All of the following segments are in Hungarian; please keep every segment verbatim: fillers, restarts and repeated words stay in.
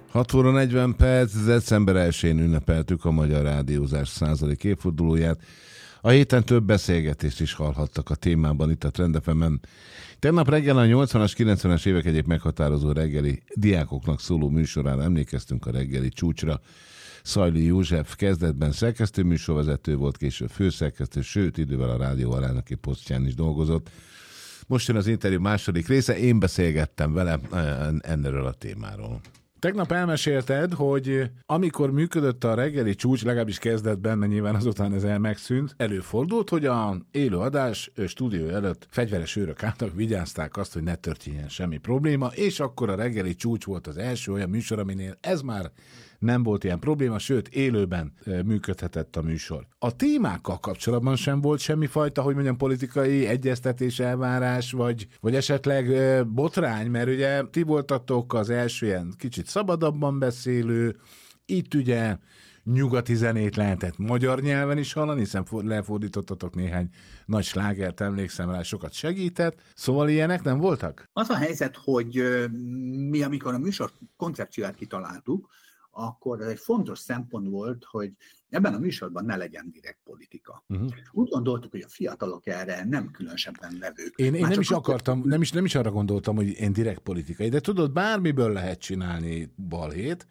hat óra negyven perc, december elsején ünnepeltük a Magyar Rádiózás századik évfordulóját. A héten több beszélgetést is hallhattak a témában itt a Trend ef emen. Tegnap reggel a nyolcvanas, kilencvenes évek egyéb meghatározó reggeli diákoknak szóló műsorán emlékeztünk a reggeli csúcsra. Szajli József kezdetben szerkesztő műsorvezető volt, később főszerkesztő, sőt idővel a rádió alelnöki posztján is dolgozott. Most jön az interjú második része, én beszélgettem vele ennél a témáról. Tegnap elmesélted, hogy amikor működött a reggeli csúcs, legalábbis kezdetben, mert nyilván azután ez el megszűnt, előfordult, hogy a élőadás stúdió előtt fegyveres őrök álltak, vigyázták azt, hogy ne történjen semmi probléma, és akkor a reggeli csúcs volt az első olyan műsor, aminél ez már nem volt ilyen probléma, sőt, élőben működhetett a műsor. A témákkal kapcsolatban sem volt semmifajta, hogy mondjam, politikai egyeztetés, elvárás, vagy, vagy esetleg botrány, mert ugye ti voltatok az első ilyen kicsit szabadabban beszélő, itt ugye nyugati zenét lehetett magyar nyelven is hallani, hiszen lefordítottatok néhány nagy slágert, emlékszem rá, sokat segített. Szóval ilyenek nem voltak? Az a helyzet, hogy mi, amikor a műsor koncepcióját kitaláltuk, akkor ez egy fontos szempont volt, hogy ebben a műsorban ne legyen direkt politika. Uh-huh. Úgy gondoltuk, hogy a fiatalok erre nem különösebben levők. Én, én nem is akartam, nem is, nem is arra gondoltam, hogy én direkt politikai, de tudod, bármiből lehet csinálni balhét,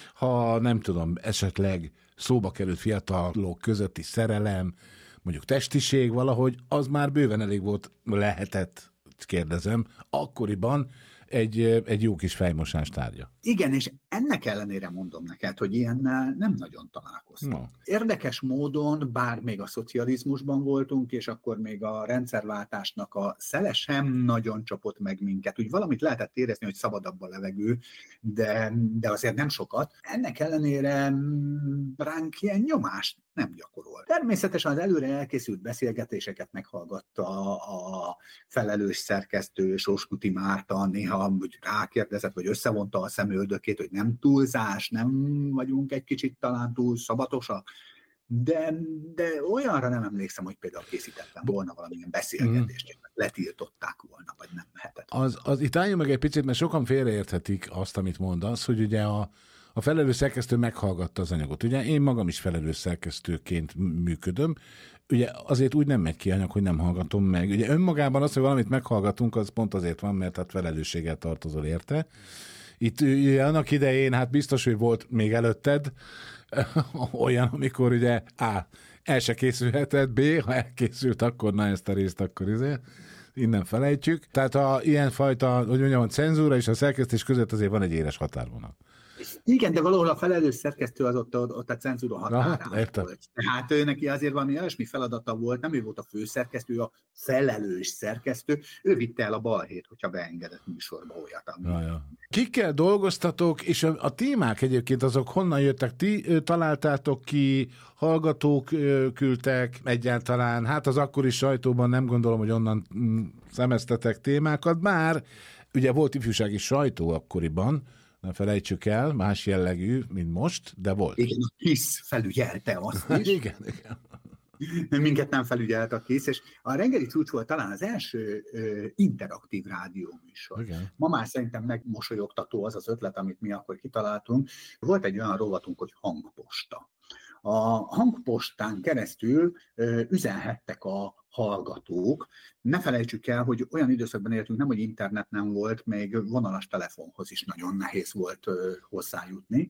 ha nem tudom, esetleg szóba került fiatalok közötti szerelem, mondjuk testiség valahogy, az már bőven elég volt, lehetett, kérdezem, akkoriban egy, egy jó kis fejmosás tárgya. Igen, és ennek ellenére mondom neked, hogy ilyennel nem nagyon találkoztam. No. Érdekes módon, bár még a szocializmusban voltunk, és akkor még a rendszerváltásnak a szele sem nagyon csapott meg minket. Úgy valamit lehetett érezni, hogy szabadabb a levegő, de, de azért nem sokat. Ennek ellenére ránk ilyen nyomást nem gyakorolt. Természetesen az előre elkészült beszélgetéseket meghallgatta a felelős szerkesztő, Sóskuti Márta, néha úgy rákérdezett, vagy összevonta a szemöldökét, hogy nem túlzás, nem vagyunk egy kicsit talán túl szabatosak, de, de olyanra nem emlékszem, hogy például készítettem volna valamilyen beszélgetést, mm. letiltották volna, vagy nem lehetett. Az, az itt álljunk meg egy picit, mert sokan félreérthetik azt, amit mondasz, hogy ugye a A felelős szerkesztő meghallgatta az anyagot. Ugye én magam is felelős szerkesztőként működöm. Ugye azért úgy nem megy ki anyag, hogy nem hallgatom meg. Ugye önmagában az, hogy valamit meghallgatunk, az pont azért van, mert hát felelősséggel tartozol érte. Itt ugye annak idején, hát biztos, hogy volt még előtted olyan, amikor ugye A. el se készülhetett, B. ha elkészült, akkor na ezt a részt, akkor izé. Innen felejtjük. Tehát a ilyenfajta, hogy mondjam, a cenzúra és a szerkesztés között azért van egy éles határvonal. Igen, de valahol a felelős szerkesztő az ott, ott a cenzúra határán volt. Tehát ő neki azért valami olyasmi feladata volt, nem ő volt a főszerkesztő, a felelős szerkesztő, ő vitte el a balhét, hogyha beengedett műsorba olyat. Ami... Ja, ja. Kikkel dolgoztatok, és a, a témák egyébként azok honnan jöttek? Ti találtátok ki, hallgatók küldtek egyáltalán, hát az akkori sajtóban nem gondolom, hogy onnan szemeztetek témákat, bár ugye volt ifjúsági sajtó akkoriban, ne felejtsük el, más jellegű, mint most, de volt. Igen, a KISZ felügyelte azt is. igen, igen. Minket nem felügyelt a KISZ, és a reggeli csúcs volt talán az első ö, interaktív rádióműsor. Igen. Ma már szerintem megmosolyogtató az az ötlet, amit mi akkor kitaláltunk. Volt egy olyan rovatunk, hogy hangposta. A hangpostán keresztül ö, üzenhettek a hallgatók. Ne felejtsük el, hogy olyan időszakban éltünk, nem, hogy internet nem volt, még vonalas telefonhoz is nagyon nehéz volt ö, hozzájutni.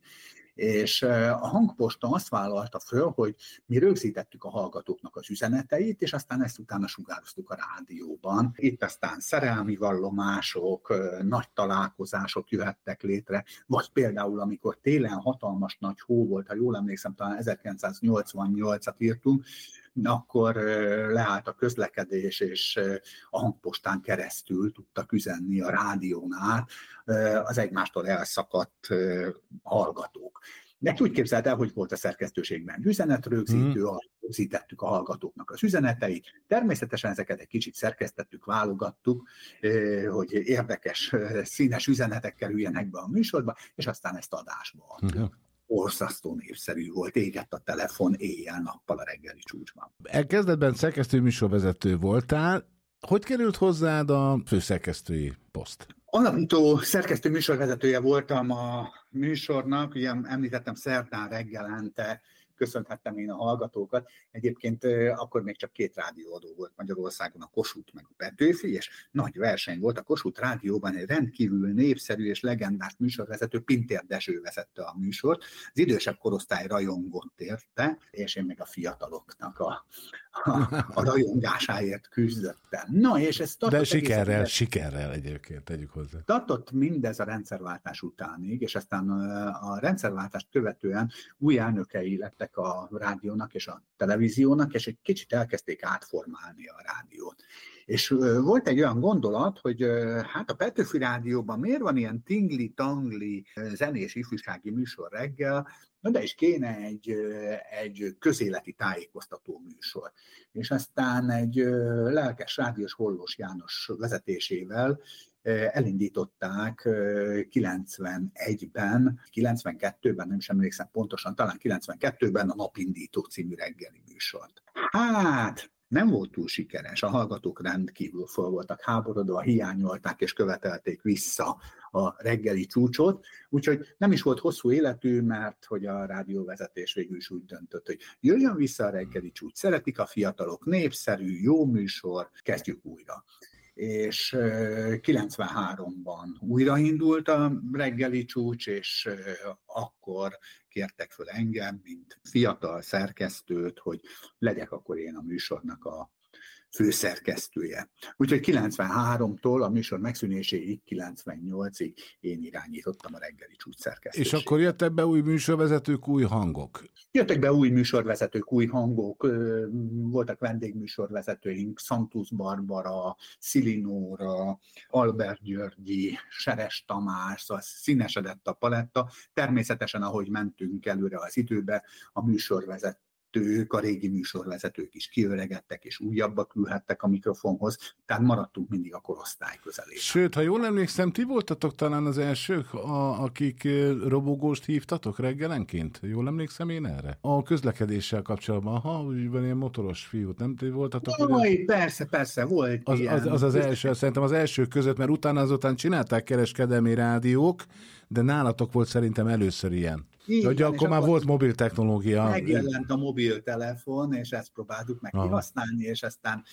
És a hangposta azt vállalta föl, hogy mi rögzítettük a hallgatóknak az üzeneteit, és aztán ezt utána sugároztuk a rádióban. Itt aztán szerelmi vallomások, nagy találkozások jöhettek létre, vagy például amikor télen hatalmas nagy hó volt, ha jól emlékszem, talán ezerkilencszáznyolcvannyolcat írtunk, akkor leállt a közlekedés, és a hangpostán keresztül tudtak üzenni a rádiónál az egymástól elszakadt hallgatók. De úgy képzeld el, hogy volt a szerkesztőségben üzenetrögzítő, hmm. rögzítettük a hallgatóknak az üzeneteit. Természetesen ezeket egy kicsit szerkesztettük, válogattuk, hogy érdekes, színes üzenetek kerüljenek be a műsorba, és aztán ezt adásba adtuk. Hmm. Borzasztó népszerű volt, égett a telefon éjjel-nappal a reggeli csúcsban. Kezdetben szerkesztő műsorvezető voltál. Hogy került hozzád a főszerkesztői poszt? Alapító szerkesztő műsorvezetője voltam a műsornak, ugye említettem szerdán reggelente, köszönhettem én a hallgatókat. Egyébként akkor még csak két rádióadó volt Magyarországon, a Kossuth meg a Petőfi, és nagy verseny volt. A Kossuth rádióban egy rendkívül népszerű és legendás műsorvezető, Pintér Dezső vezette a műsort. Az idősebb korosztály rajongott érte, és én még a fiataloknak a, a, a rajongásáért küzdöttem. Na, és ez tartott De sikerrel, egészen, sikerrel egyébként, tegyük hozzá. Tartott mindez a rendszerváltás utánig, és aztán a rendszerváltást követően új elnökei lettek a rádiónak és a televíziónak, és egy kicsit elkezdték átformálni a rádiót. És volt egy olyan gondolat, hogy hát a Petőfi Rádióban miért van ilyen tingli-tangli zenés ifjúsági műsor reggel, de is kéne egy, egy közéleti tájékoztató műsor. És aztán egy lelkes rádiós Hollós János vezetésével elindították kilencvenegyben, kilencvenkettőben, nem is emlékszem pontosan, talán kilencvenkettőben a Napindító című reggeli műsort. Hát, nem volt túl sikeres, a hallgatók rendkívül fel voltak háborodva, hiányolták és követelték vissza a reggeli csúcsot, úgyhogy nem is volt hosszú életű, mert hogy a rádióvezetés végül is úgy döntött, hogy jöjjön vissza a reggeli csúcs, szeretik a fiatalok, népszerű, jó műsor, kezdjük újra. És kilencvenháromban újraindult a reggeli csúcs, és akkor kértek föl engem, mint fiatal szerkesztőt, hogy legyek akkor én a műsornak a főszerkesztője. Úgyhogy kilencvenháromtól a műsor megszűnéséig, kilencvennyolcig én irányítottam a reggeli csúcs szerkesztőségét. És akkor jöttek be új műsorvezetők, új hangok? Jöttek be új műsorvezetők, új hangok, voltak vendégműsorvezetőink, Szantusz Barbara, Szilinóra, Albert Györgyi, Seres Tamás, szóval színesedett a paletta. Természetesen, ahogy mentünk előre az időbe, a műsorvezetők, a régi műsorvezetők is kiöregedtek, és újabbak ülhettek a mikrofonhoz, tehát maradtunk mindig a korosztály közelében. Sőt, ha jól emlékszem, ti voltatok talán az elsők, a, akik robogóst hívtatok reggelenként? Jól emlékszem én erre? A közlekedéssel kapcsolatban, ha úgy van, ilyen motoros fiút, nem ti voltatok? Jaj, persze, persze, volt az, ilyen. Az az, az első, szerintem az első között, mert utána azután csinálták kereskedelmi rádiók, de nálatok volt szerintem először ilyen. Így Ugye van, akkor már volt mobil technológia. Megjelent a mobiltelefon, és ezt próbáltuk meg kihasználni, és aztán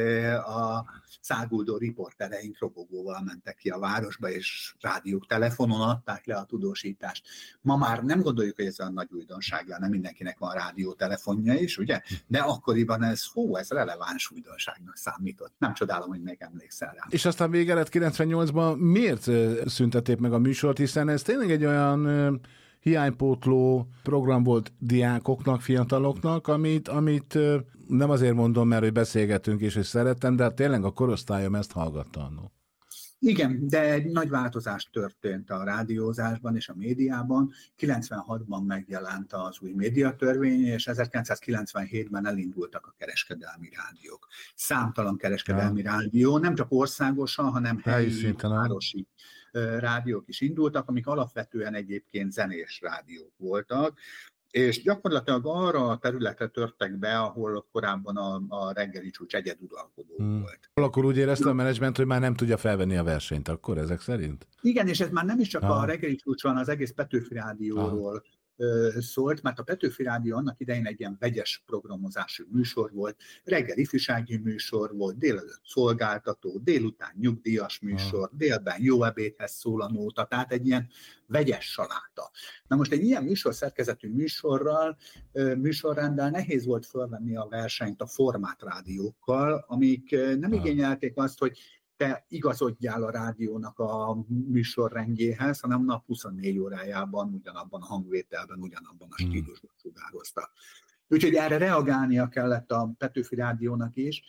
a száguldó riportereink robogóval mentek ki a városba, és rádiók telefonon adták le a tudósítást. Ma már nem gondoljuk, hogy ez olyan nagy újdonság, nem mindenkinek van rádiótelefonja is, ugye? De akkoriban ez, hú, ez releváns újdonságnak számított. Nem csodálom, hogy még emlékszel rá. És aztán vége lett kilencvennyolcban miért szüntették meg a műsort, hiszen ez tényleg egy olyan hiánypótló program volt diákoknak, fiataloknak, amit, amit nem azért mondom, mert hogy beszélgetünk és hogy szerettem, de hát tényleg a korosztályom ezt hallgatta annó. Igen, de egy nagy változás történt a rádiózásban és a médiában. kilencvenhatban megjelent az új médiatörvény, és ezerkilencszázkilencvenhétben elindultak a kereskedelmi rádiók. Számtalan kereskedelmi ja. rádió, nem csak országosan, hanem helyi, városi rádiók is indultak, amik alapvetően egyébként zenés rádiók voltak, és gyakorlatilag arra a területre törtek be, ahol korábban a, a reggeli csúcs egyeduralkodó hmm. volt. Akkor úgy érezte a menedzsment, hogy már nem tudja felvenni a versenyt, akkor ezek szerint? Igen, és ez már nem is csak ah. a reggeli csúcs van, az egész Petőfi Rádióról ah. szólt, mert a Petőfi Rádió annak idején egy ilyen vegyes programozású műsor volt, reggel ifjúsági műsor volt, délelőtt szolgáltató, délután nyugdíjas műsor, ah. délben jó ebédhez szól a nóta, tehát egy ilyen vegyes saláta. Na most egy ilyen műsorszerkezetű műsorral, műsorrenddel nehéz volt fölvenni a versenyt a formátrádiókkal, amik nem ah. igényelték azt, hogy te igazodjál a rádiónak a műsorrendjéhez, hanem nap huszonnégy órájában, ugyanabban a hangvételben, ugyanabban a stílusban sugározta. Úgyhogy erre reagálnia kellett a Petőfi Rádiónak is,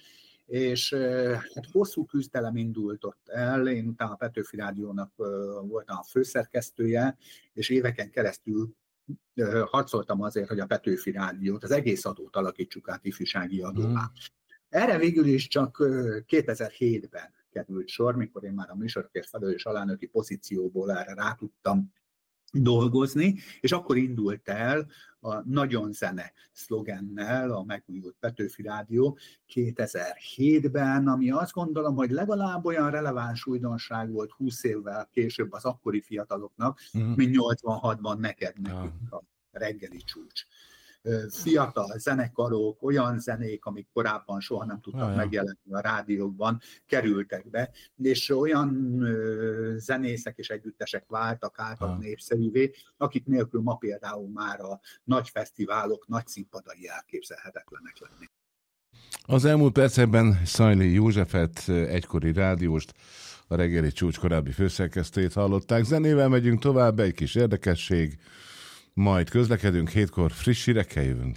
és hát hosszú küzdelem indult ott el, én utána a Petőfi Rádiónak voltam a főszerkesztője, és éveken keresztül harcoltam azért, hogy a Petőfi Rádiót, az egész adót alakítsuk át ifjúsági adóvá. Erre végül is csak kétezer-hétben került sor, mikor én már a műsorokért felelős alelnöki pozícióból erre rá tudtam dolgozni, és akkor indult el a Nagyon Zene szlogennel a megújult Petőfi Rádió kétezer-hétben, ami azt gondolom, hogy legalább olyan releváns újdonság volt húsz évvel később az akkori fiataloknak, uh-huh. mint nyolcvanhatban neked nekünk a reggeli csúcs. Fiatal zenekarok, olyan zenék, amik korábban soha nem tudtak Ajaj. megjelenni a rádiókban, kerültek be, és olyan ö, zenészek és együttesek váltak át a népszerűvé, akik nélkül ma például már a nagy fesztiválok, nagy színpadai elképzelhetetlenek lenni. Az elmúlt percekben Szajlai Józsefet, egykori rádióst, a reggeli csúcs korábbi főszerkesztőjét hallották. Zenével megyünk tovább, egy kis érdekesség, majd közlekedünk, hétkor friss hírekkel jövünk.